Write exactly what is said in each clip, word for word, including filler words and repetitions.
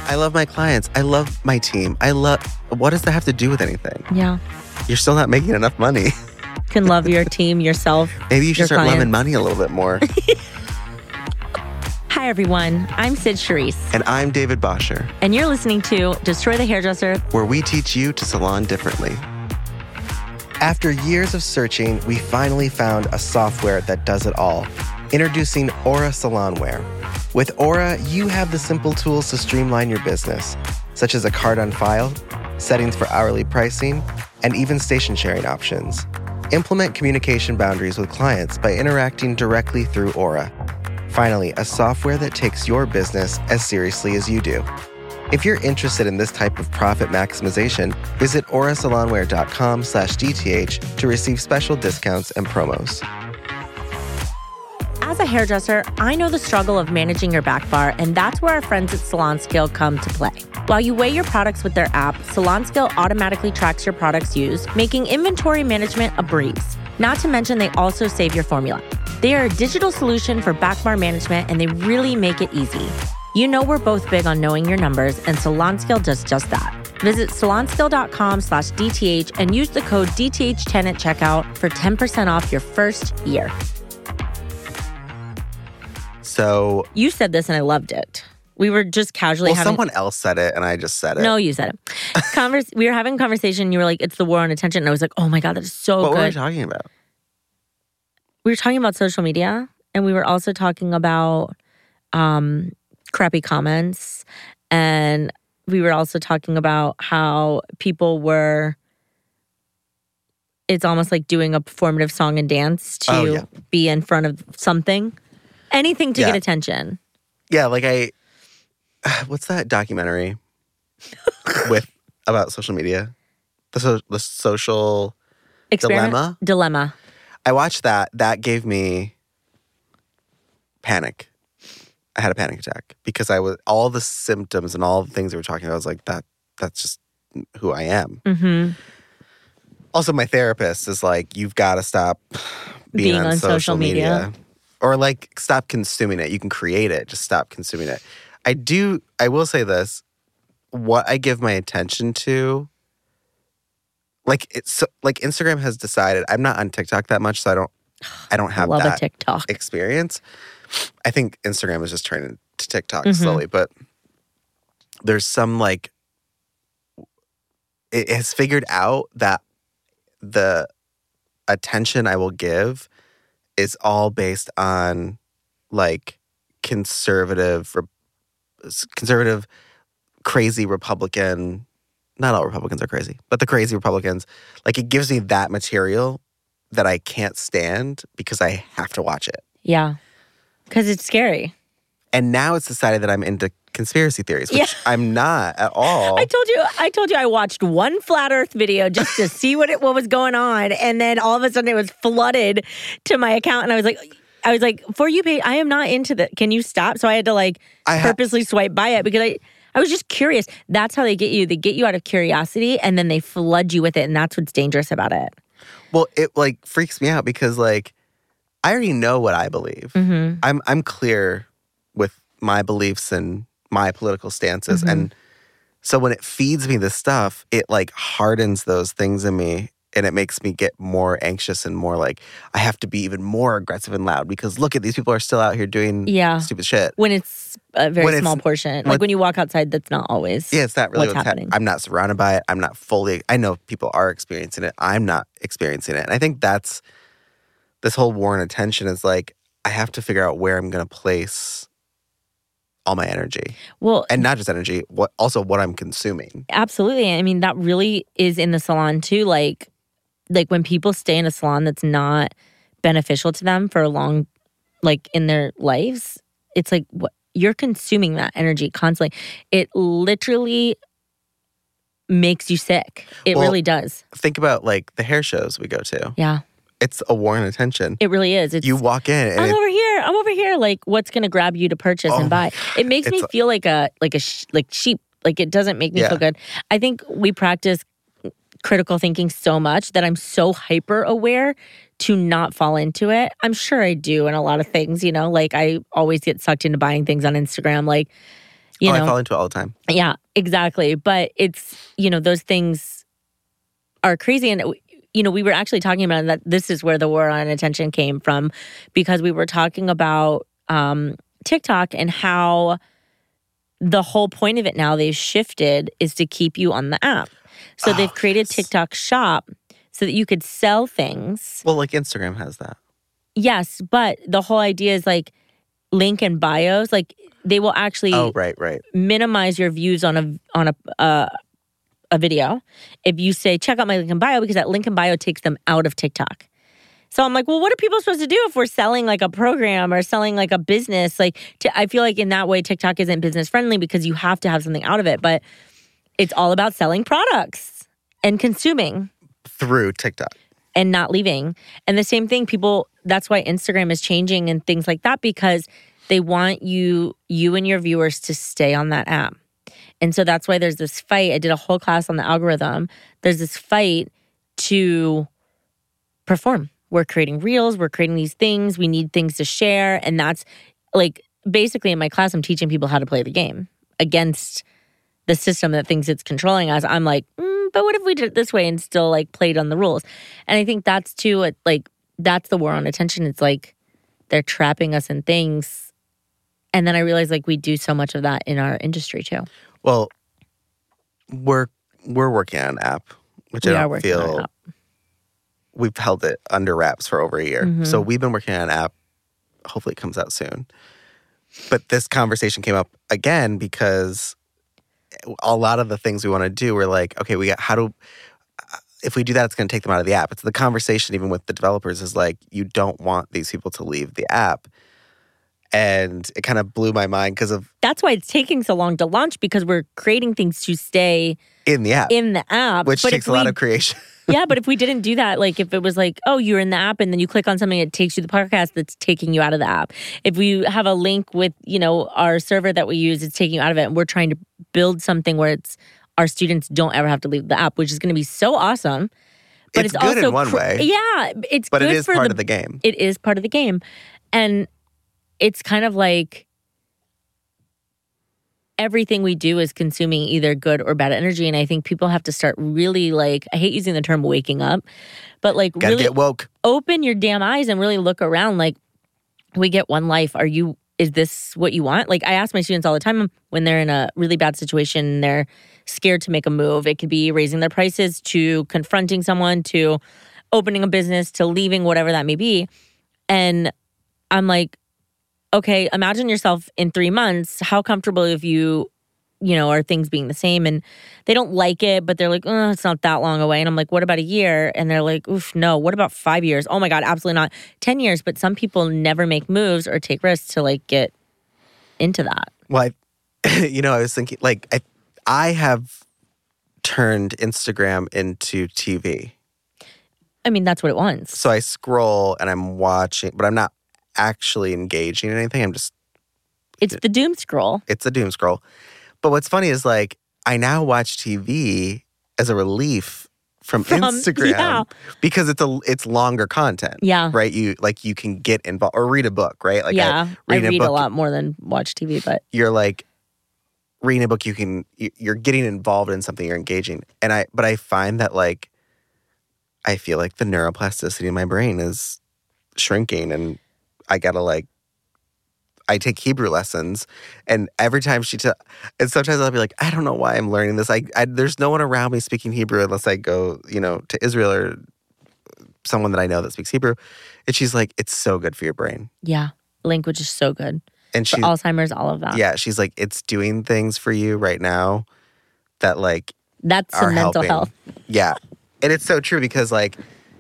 I love my clients. I love my team. I love, what does that have to do with anything? Yeah. You're still not making enough money. You can love your team, yourself. Maybe you should start clients. loving money a little bit more. Hi, everyone. I'm Sid Charisse. And I'm David Bosher. And you're listening to Destroy the Hairdresser, where we teach you to salon differently. After years of searching, we finally found a software that does it all. Introducing Aura Salonware. With Aura, you have the simple tools to streamline your business, such as a card on file, settings for hourly pricing, and even station sharing options. Implement communication boundaries with clients by interacting directly through Aura. Finally, a software that takes your business as seriously as you do. If you're interested in this type of profit maximization, visit aurasalonware.com slash DTH to receive special discounts and promos. As a hairdresser, I know the struggle of managing your back bar, and that's where our friends at SalonScale come to play. While you weigh your products with their app, SalonScale automatically tracks your products used, making inventory management a breeze. Not to mention, they also save your formula. They are a digital solution for back bar management, and they really make it easy. You know we're both big on knowing your numbers, and SalonScale does just that. Visit salonscale.com slash DTH and use the code D T H ten at checkout for ten percent off your first year. So you said this and I loved it. We were just casually well, having... someone else said it and I just said it. No, you said it. Converse, we were having a conversation. You were like, it's the war on attention. And I was like, oh my God, that is so what good. What were we talking about? We were talking about social media. And we were also talking about um, crappy comments. And we were also talking about how people were... It's almost like doing a performative song and dance to oh, yeah. be in front of something. Anything to yeah. get attention. Yeah, like I... What's that documentary with about social media? The, so, the social Experiment? dilemma? Dilemma. I watched that. That gave me panic. I had a panic attack because I was all the symptoms and all the things we were talking about. I was like, that. That's just who I am. Mm-hmm. Also, my therapist is like, you've got to stop being, being on, on social, social media. media. Or like, stop consuming it. You can create it. Just stop consuming it. I do, I will say this. What I give my attention to, like it's like Instagram has decided, I'm not on TikTok that much, so I don't, I don't have Love that a TikTok experience. I think Instagram is just turning to TikTok mm-hmm. slowly, but there's some like, it has figured out that the attention I will give is all based on like conservative, conservative, crazy Republican. Not all Republicans are crazy, but the crazy Republicans. Like it gives me that material that I can't stand because I have to watch it. Yeah, because it's scary. And now it's decided that I'm into conspiracy theories, which yeah. I'm not at all. I told you, I told you, I watched one flat Earth video just to see what it what was going on, and then all of a sudden it was flooded to my account, and I was like, I was like, for you, babe, I am not into that. Can you stop? So I had to like I purposely ha- swipe by it because I, I was just curious. That's how they get you. They get you out of curiosity, and then they flood you with it, and that's what's dangerous about it. Well, it like freaks me out because like I already know what I believe. Mm-hmm. I'm I'm clear with my beliefs and my political stances. Mm-hmm. And so when it feeds me this stuff, it like hardens those things in me and it makes me get more anxious and more like I have to be even more aggressive and loud because look at these people are still out here doing yeah. stupid shit. When it's a very When small it's, portion. when, Like when you walk outside, that's not always Yeah, it's not really what's, what's happening. Ha- I'm not surrounded by it. I'm not fully, I know people are experiencing it. I'm not experiencing it. And I think that's, this whole war on attention is like, I have to figure out where I'm going to place all my energy. Well, and not just energy, what also what I'm consuming. Absolutely. I mean, that really is in the salon too. Like, like when people stay in a salon that's not beneficial to them for a long, like in their lives, it's like what you're consuming that energy constantly. It literally makes you sick. It well, really does. Think about like the hair shows we go to. Yeah. It's a war on attention. It really is. It's, you walk in and I'm it, over here. I'm over here. Like, what's going to grab you to purchase oh and buy? It makes me feel like a like a sh- like sheep. Like it doesn't make me yeah. feel good. I think we practice critical thinking so much that I'm so hyper aware to not fall into it. I'm sure I do in a lot of things. You know, like I always get sucked into buying things on Instagram. Like You oh, know? I fall into it all the time. Yeah, exactly. But it's, you know, those things are crazy. And, you know, we were actually talking about that this is where the war on attention came from, because we were talking about um, TikTok and how the whole point of it now they've shifted is to keep you on the app. So oh, they've created yes. TikTok Shop so that you could sell things. Well, like Instagram has that. Yes, but the whole idea is like link in bios. Like they will actually oh, right, right. minimize your views on a on a uh, a video if you say check out my link in bio, because that link in bio takes them out of TikTok. So I'm like, well, what are people supposed to do if we're selling like a program or selling like a business? Like, to, I feel like in that way, TikTok isn't business friendly because you have to have something out of it. But it's all about selling products and consuming through TikTok and not leaving. And the same thing, people, that's why Instagram is changing and things like that, because they want you, you and your viewers to stay on that app. And so that's why there's this fight. I did a whole class on the algorithm. There's this fight to perform. We're creating reels. We're creating these things. We need things to share. And that's like, basically in my class, I'm teaching people how to play the game against the system that thinks it's controlling us. I'm like, mm, but what if we did it this way and still like played on the rules? And I think that's too, it, like, that's the war on attention. It's like they're trapping us in things. And then I realized like we do so much of that in our industry too. Well, we're we're working on an app, which We I are don't working on an feel app. we've held it under wraps for over a year. Mhm. So we've been working on an app. Hopefully it comes out soon. But this conversation came up again because a lot of the things we want to do, we're like, okay, we got how do if we do that, it's going to take them out of the app. It's the conversation even with the developers is like, you don't want these people to leave the app. And it kind of blew my mind because of That's why it's taking so long to launch, because we're creating things to stay in the app, in the app. which But takes if a lot we- of creation. Yeah, but if we didn't do that, like if it was like, oh, you're in the app and then you click on something, it takes you to the podcast that's taking you out of the app. If we have a link with, you know, our server that we use, it's taking you out of it. And we're trying to build something where it's our students don't ever have to leave the app, which is going to be so awesome. But it's, it's, good also in one cr- way. Yeah, it's But good it is for part the, of the game. It is part of the game. And it's kind of like everything we do is consuming either good or bad energy. And I think people have to start really like, I hate using the term waking up, but like Gotta really get woke. open your damn eyes and really look around. Like, we get one life. Are you, is this what you want? Like, I ask my students all the time when they're in a really bad situation and they're scared to make a move. It could be raising their prices, to confronting someone, to opening a business, to leaving, whatever that may be. And I'm like, okay, imagine yourself in three months. How comfortable if you, you know, are things being the same? And they don't like it, but they're like, oh, it's not that long away. And I'm like, what about a year? And they're like, oof, no. What about five years? Oh my God, absolutely not. Ten years. But some people never make moves or take risks to like get into that. Well, I, you know, I was thinking, like, I, I have turned Instagram into T V. I mean, that's what it wants. So I scroll and I'm watching, but I'm not actually engaging in anything. I'm just, It's the doom scroll. it's a doom scroll. But what's funny is like, I now watch T V as a relief from, From- Instagram yeah. because it's a it's longer content. Yeah. Right? You like you can get involved or read a book, right? Like yeah. I read read, a a, book- lot more than watch T V, but you're like reading a book, you can you- you're getting involved in something, you're engaging. And I but I find that like I feel like the neuroplasticity in my brain is shrinking, and I gotta like I take Hebrew lessons, and every time she t- and sometimes I'll be like, I don't know why I'm learning this. I, I there's no one around me speaking Hebrew unless I go, you know, to Israel or someone that I know that speaks Hebrew. And she's like, it's so good for your brain. yeah, language is so good. And For she Alzheimer's, all of that. yeah, she's like, it's doing things for you right now that like That's are some mental helping. health. Yeah. And it's so true because like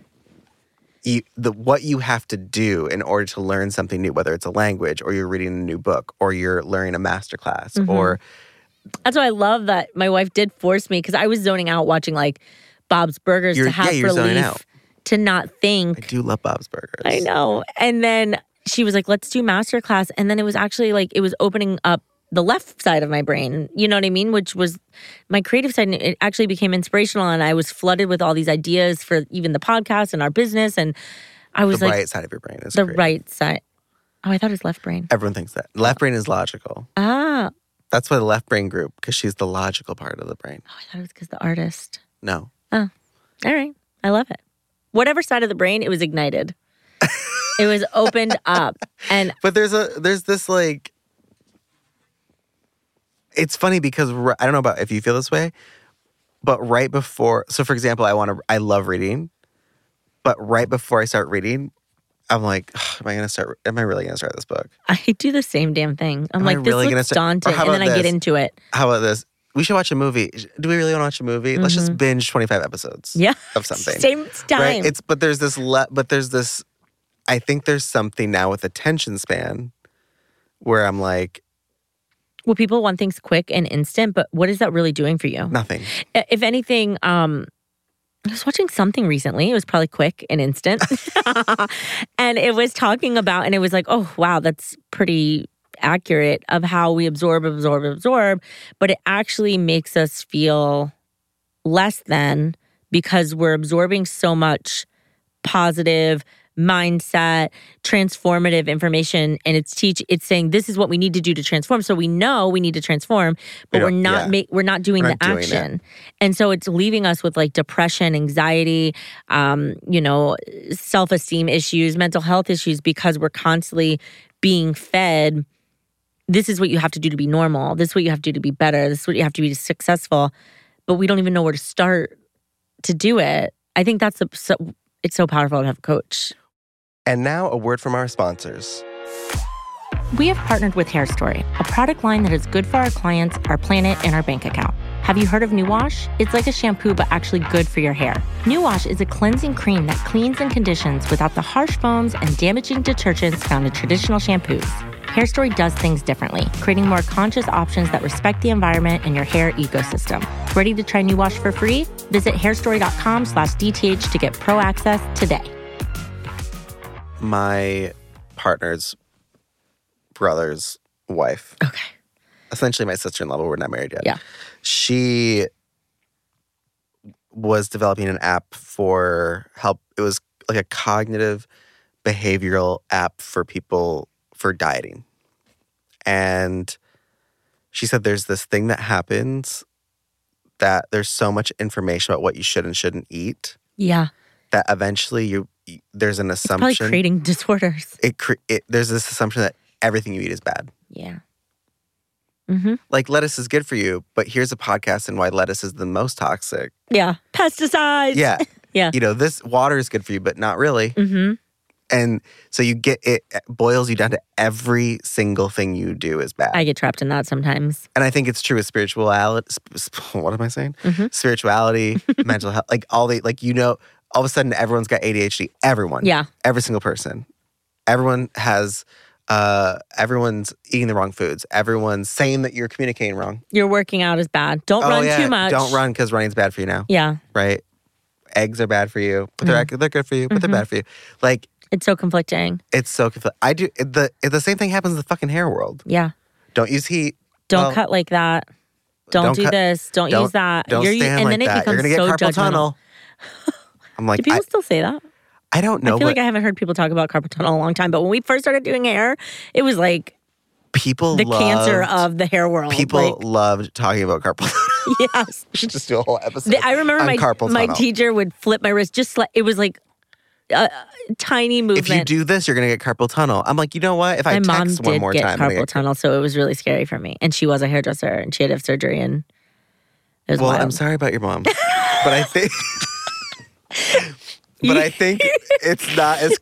you, the what you have to do in order to learn something new, whether it's a language or you're reading a new book or you're learning a master class Mhm. or That's why I love that my wife did force me, because I was zoning out watching like Bob's Burgers You're- to have yeah, you're zoning relief, out. to not I think. do love Bob's Burgers. I know. And then she was like, let's do masterclass. And then it was actually like, it was opening up the left side of my brain, you know what I mean? Which was my creative side. And it actually became inspirational. And I was flooded with all these ideas for even the podcast and our business. And I was The like, right side of your brain is the creative. right side. Oh, I thought it was left brain. Everyone thinks that. Left brain is logical. Ah, That's why the left brain group, because she's the logical part of the brain. Oh, I thought it was because the artist. No. Oh, all right. I love it. Whatever side of the brain, it was ignited. It was opened up. And But there's a there's this like, it's funny because I don't know about if you feel this way, but right before, so for example, I want to, I love reading, but right before I start reading, I'm like, am I going to start, am I really going to start this book? I do the same damn thing. I'm Am I like, this really gonna looks start- daunting. or how And then I about get this? into it. How about this? We should watch a movie. Do we really want to watch a movie? Let's just binge twenty-five episodes Yeah. of something. Same time. Right? It's, but there's this, le- but there's this, I think there's something now with attention span where I'm like, Well, people want things quick and instant, but what is that really doing for you? nothing. If anything, um, I was watching something recently. It was probably quick and instant. And it was talking about, and it was like, oh, wow, that's pretty accurate of how we absorb, absorb, absorb. But it actually makes us feel less than because we're absorbing so much positive mindset, transformative information, and it's teach. It's saying this is what we need to do to transform. So we know we need to transform, but We we're don't- not yeah. make we're not doing We're the not doing it. action, and so it's leaving us with like depression, anxiety, um, you know, self esteem issues, mental health issues because we're constantly being fed. This is what you have to do to be normal. This is what you have to do to be better. This is what you have to be successful, but we don't even know where to start to do it. I think that's a, so, it's so powerful to have a coach. And now a word from our sponsors. We have partnered with Hair Story, a product line that is good for our clients, our planet, and our bank account. Have you heard of New Wash? It's like a shampoo, but actually good for your hair. New Wash is a cleansing cream that cleans and conditions without the harsh foams and damaging detergents found in traditional shampoos. Hair Story does things differently, creating more conscious options that respect the environment and your hair ecosystem. Ready to try New Wash for free? Visit hairstory.com slash DTH to get pro access today. My partner's brother's wife, Okay. essentially my sister-in-law, but we're not married yet. Yeah. She was developing an app for help. It was like a cognitive behavioral app for people for dieting. And she said there's this thing that happens that there's so much information about what you should and shouldn't eat Yeah. that eventually you there's an It's probably assumption. creating disorders. it, cre- it there's this assumption that everything you eat is bad. Yeah. Mm-hmm. Like lettuce is good for you, but here's a podcast on why lettuce is the most toxic. Yeah. Pesticides. Yeah. Yeah. You know, this water is good for you, but not really. Mm-hmm. And so you get it boils you down to every single thing you do is bad. I get trapped in that sometimes. And I think it's true with spirituality. What am I saying? Mhm. Spirituality, mental health, like all the like you know, all of a sudden everyone's got A D H D. Everyone. Yeah. Every single person. Everyone has uh everyone's eating the wrong foods. Everyone's saying that you're communicating wrong. Your working out is bad. Don't oh run yeah. too much. Don't run because running's bad for you now. Yeah. Right? Eggs are bad for you, but they're they're good for you, but Mhm. they're bad for you. Like It's so conflicting. it's so confl- I do it- the it, the same thing happens in the fucking hair world. Yeah. Don't use heat. Don't Well, cut like that. Don't, don't do cut- this. Don't, Don't use that. Don't You're, stand and like then it that. You're becomes gonna get so carpal judgmental. tunnel. I'm like, Do people I, still say that? I don't know, I feel but like I haven't heard people talk about carpal tunnel in a long time. But when we first started doing hair, it was like people the loved, cancer of the hair world. people Like, loved talking about carpal tunnel. yes. We should just do a whole episode. The- I remember on my carpal my tunnel. teacher would flip my wrist just like it was like a, a tiny movement. If you do this, you're gonna get carpal tunnel. I'm like, you know what? If I my mom text one did more get time, I'm gonna carpal get- tunnel, so it was really scary for me. And she was a hairdresser, and she had to have surgery, and it was well, wild. I'm sorry about your mom, but I think, but I think it's not as.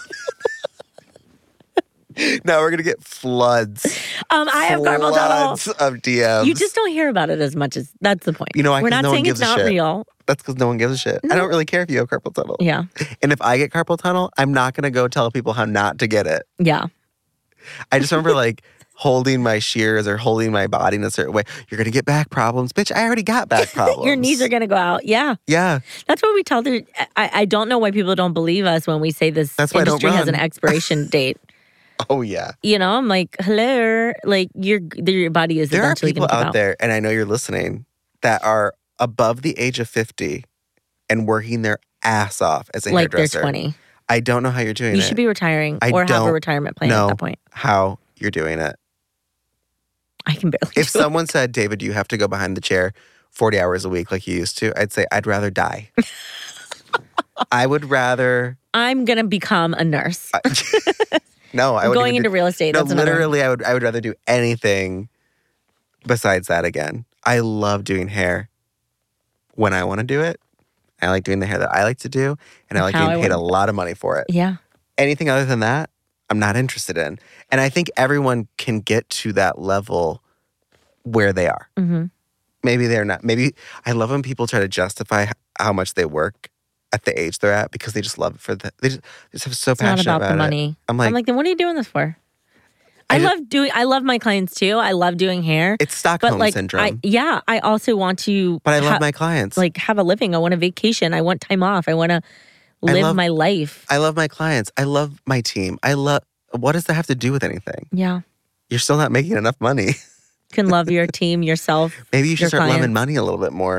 No, we're gonna get floods. Um, I have carpal tunnel. Floods of D Ms. You just don't hear about it as much as that's the point. You know why? We're 'Cause not no one saying gives it's a not shit. real. That's because no one gives a shit. I don't really care if you have carpal tunnel. Yeah, And if I get carpal tunnel, I'm not gonna go tell people how not to get it. yeah. I just remember like holding my shears or holding my body in a certain way. You're gonna get back problems, bitch. I already got back problems. Your knees are gonna go out. Yeah, Yeah, that's what we tell the. I, I don't know why people don't believe us when we say this That's why I don't industry has an run. expiration date. oh yeah. You know, I'm like, hello, like your your body is There are eventually people gonna come out there, and I know you're listening, that are above the age of fifty and working their ass off as a like they're hairdresser. twenty. I don't know how you're doing You it. should be retiring I or have a don't retirement plan know at that point. how you're doing it. I can barely If do someone it. said, David, you have to go behind the chair forty hours a week like you used to, I'd say, I'd rather die. I would rather... I'm going to become a nurse. no, I would Going into do, real estate. No, That's another literally, I would, I would rather do anything besides that again. I love doing hair when I want to do it. I like doing the hair that I like to do, and I like How getting I paid a wanna- lot of money for it. Yeah. Anything other than that, I'm not interested in. And I think everyone can get to that level where they are. Mm-hmm. Maybe they're not. Maybe I love when people try to justify how much they work at the age they're at because they just love it for the. They just, they just have so It's not passionate about the it. money. I'm like, I'm like, then what are you doing this for? I, I just- love doing. I love my clients too. I love doing hair. it's Stockholm but like, syndrome. I, yeah, I also want to. but I love ha- my clients. like have a living. I want a vacation. I want time off. I want to live love- my life. I love my clients. I love my team. I love. What does that have to do with anything? Yeah, You're still not making enough money. you can love your team, yourself. Maybe you should your start clients. loving money a little bit more.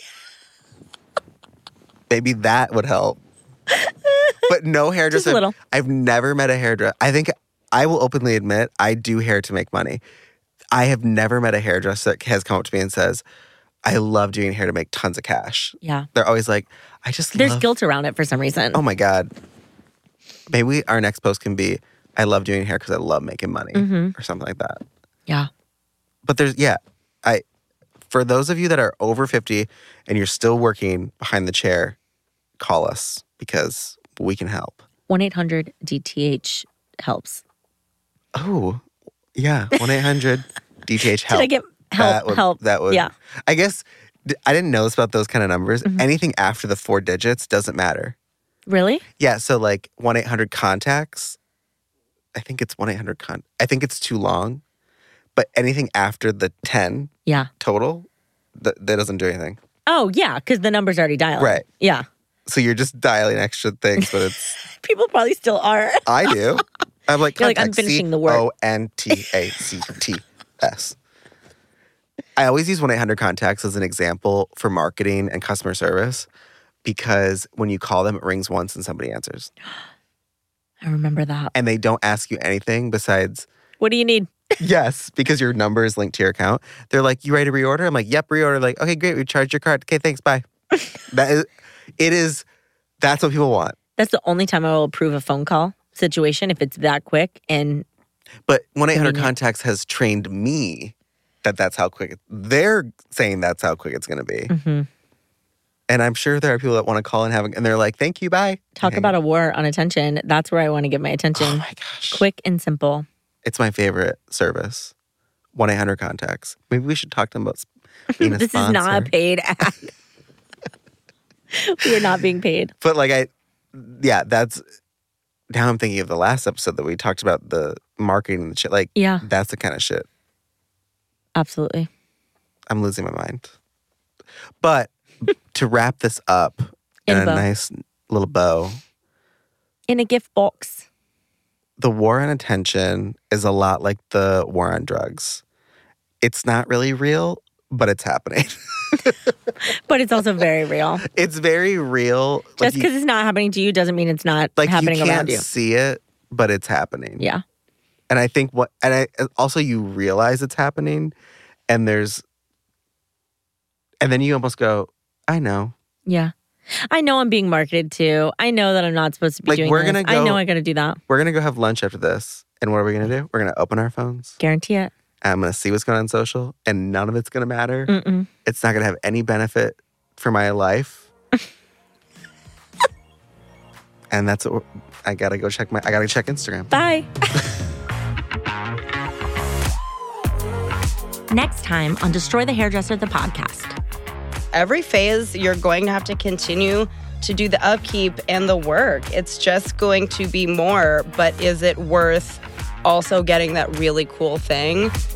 Maybe that would help. But no hairdresser. little. I've never met a hairdresser. I think I will openly admit I do hair to make money. I have never met a hairdresser that has come up to me and says, I love doing hair to make tons of cash. Yeah, They're always like, I just there's love. guilt around it for some reason. Oh my God. Maybe we, our next post can be, I love doing hair because I love making money Mhm. or something like that. Yeah, But there's, yeah, I, for those of you that are over fifty and you're still working behind the chair, call us because we can help. one eight hundred D T H helps. Oh, yeah, one eight hundred D T H help. Did I get help? That would, help. That would, Yeah. I guess, d- I didn't know this about those kind of numbers. Mhm. Anything after the four digits doesn't matter. Really? Yeah, so like one eight hundred contacts, I think it's one eight hundred con. I think it's too long, but anything after the ten Yeah. total, th- that doesn't do anything. Oh yeah, because the number's already dialed. Right. Yeah. So you're just dialing extra things, but it's, People probably still are. I do. I'm like, You're like, I'm contact finishing the work. C O N T A C T S. I always use one eight hundred contacts as an example for marketing and customer service because when you call them, it rings once and somebody answers. I remember that. And they don't ask you anything besides, What do you need? yes, because your number is linked to your account. They're like, you ready to reorder? I'm like, yep, reorder. Like, okay, great. We charged your card. Okay, thanks. Bye. That is, it is, that's what people want. That's the only time I will approve a phone call situation if it's that quick. And But one eight hundred Convenient. contacts has trained me that that's how quick, they're saying that's how quick it's going to be. mhm. And I'm sure there are people that want to call and have, and they're like, thank you, bye. talk Hang about up. a war on attention. That's where I want to give my attention. Oh my gosh. Quick and simple. It's my favorite service. one eight hundred contacts. Maybe we should talk to them about s- being a This sponsor. is not a paid ad. We are not being paid. But like I, yeah, that's, now I'm thinking of the last episode that we talked about the marketing and shit. Like, Yeah, that's the kind of shit. absolutely. I'm losing my mind. But to wrap this up in, In a a bow. nice little bow, In a gift box. the war on attention is a lot like the war on drugs. It's not really real, but it's happening. But it's also very real. It's very real. Like Just you- because it's not happening to you doesn't mean it's not like happening you can't around you. see it, but it's happening. Yeah. And I think what, and I also you realize it's happening, and there's, and then you almost go, I know. Yeah. I know I'm being marketed to. I know that I'm not supposed to be Like, doing we're this. gonna I go- know I got to do that. We're gonna go have lunch after this, and what are we gonna do? We're gonna open our phones. Guarantee it. And I'm gonna see what's going on social, and none of it's gonna matter. Mm-mm. It's not gonna have any benefit for my life. And that's what we're- I gotta go check my. I gotta check Instagram. Bye. Next time on Destroy the Hairdresser, the podcast. Every phase, you're going to have to continue to do the upkeep and the work. It's just going to be more, but is it worth also getting that really cool thing?